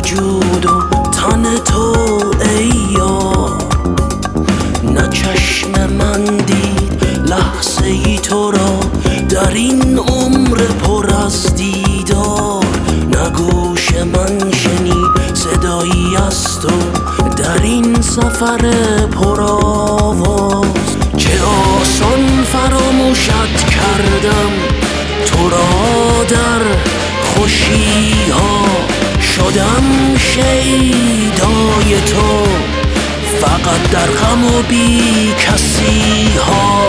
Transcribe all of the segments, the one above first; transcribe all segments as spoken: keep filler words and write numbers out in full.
وجود و تن تو ای یار. نه چشم من دید لحظه ای تو را در این عمر پر از دیدار. نه گوش من شنید صدایی از تو در این سفر پر آواز. چه آسان فراموشت کردم تو را در خوشی ها. شدم شیدای تو فقط در غم و بی کسی ها.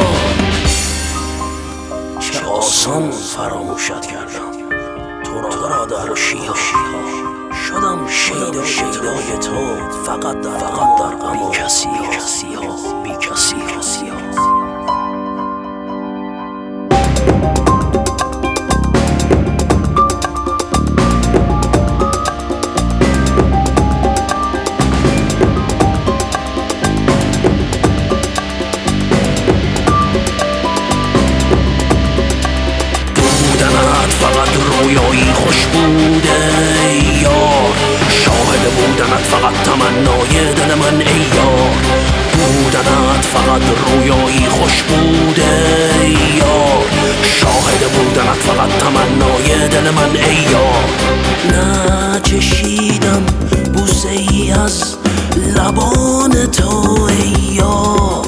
چه آسان فراموشت کردم تو را در خوشی ها. شدم شیدای تو فقط در غم و بی کسی ها. بی کسی ها. فقط رویایی خوش بوده یار. شاهد بودنت فقط تمنای دل من ای یار. بودنت فقط رویایی خوش بوده یار. شاهد بودنت فقط تمنای دل من ای یار. نه چشیدم بوسه ای از لبان تو ای یار.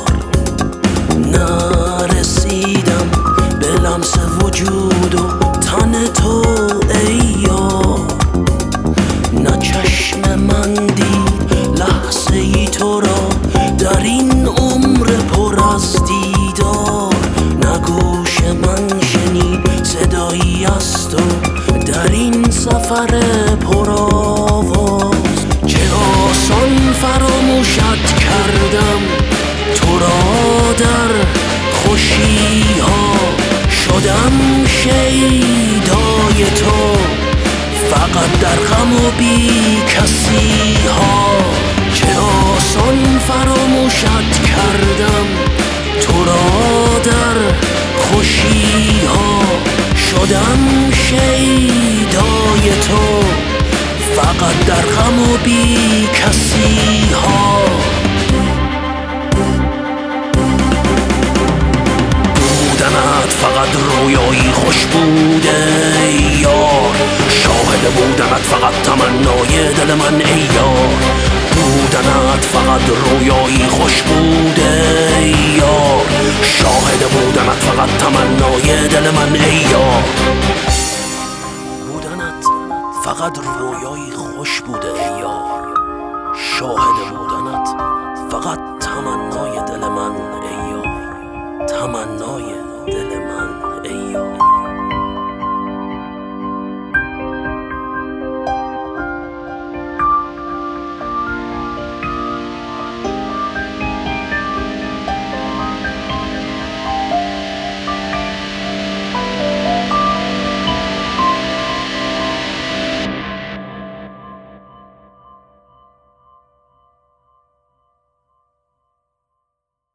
نه رسیدم به لمس وجود و تن تو ای یار. نه چشم من دید لحظه ای تو را در این عمر پر از دیدار. نه گوش من شنید صدایی از تو در این سفر پر آواز. چه آسان فراموشت کردم تو را در خوشی ها. شدم شیدای تو فقط در غم و بی کسی ها. چه آسان فراموشت کردم تو را در خوشی ها. شدم شیدای تو فقط در غم و بی کسی ها. فقط رویایی خوش بوده یار. شاهد بودنت فقط تمنای دل من ای یار. بودنت فقط رویایی خوش بوده یار. شاهد بودنت فقط تمنای دل من ای یار. بودنت فقط رویایی خوش بوده ای یار. شاهد بودنت فقط تمنای دل من ای یار. تمنای دل من